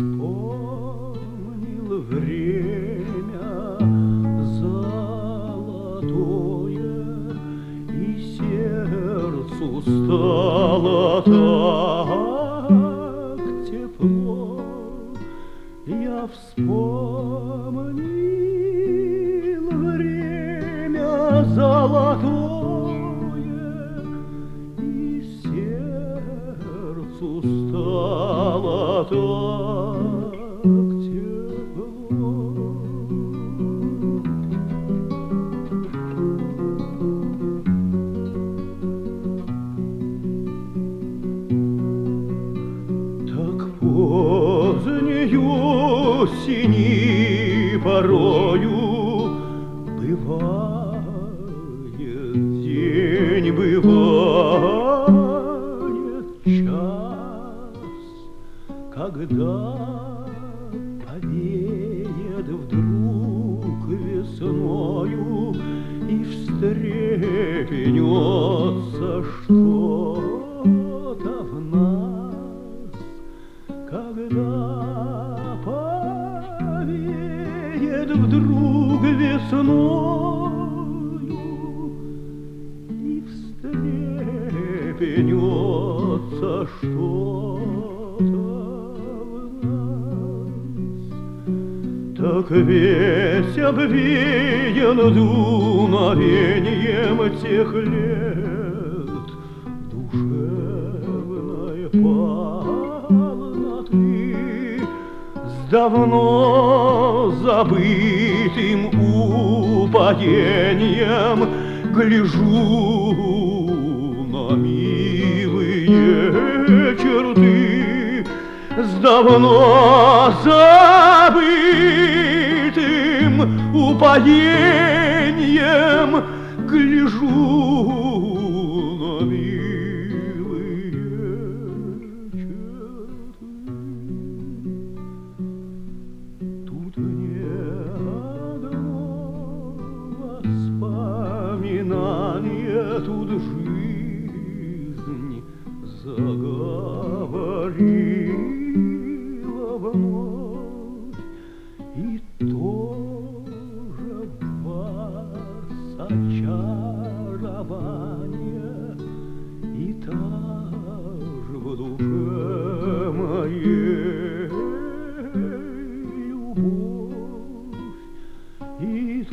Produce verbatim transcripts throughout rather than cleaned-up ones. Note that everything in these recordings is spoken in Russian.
Вспомнил время золотое, и сердцу стало так тепло. Я вспомнил время золотое, и сердцу стало так тепло. Так позднею осени порою бывает день, бывает час, когда повеет вдруг весною и встрепенется что-то в нас, когда повеет вдруг весною и встрепенется что-то в нас. Так весь обвеян дуновением тех лет душевной полноты, с давно забытым упоением гляжу на милые черты, с давно забытым упоением гляжу на милые черты. Тут не одно воспоминание, тут жизнь заговорила вновь, и тоже в вас очарование, и также в душе моей любовь, и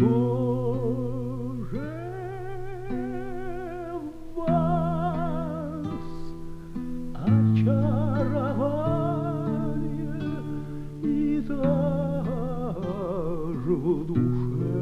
тоже в вас очарование, и также в душе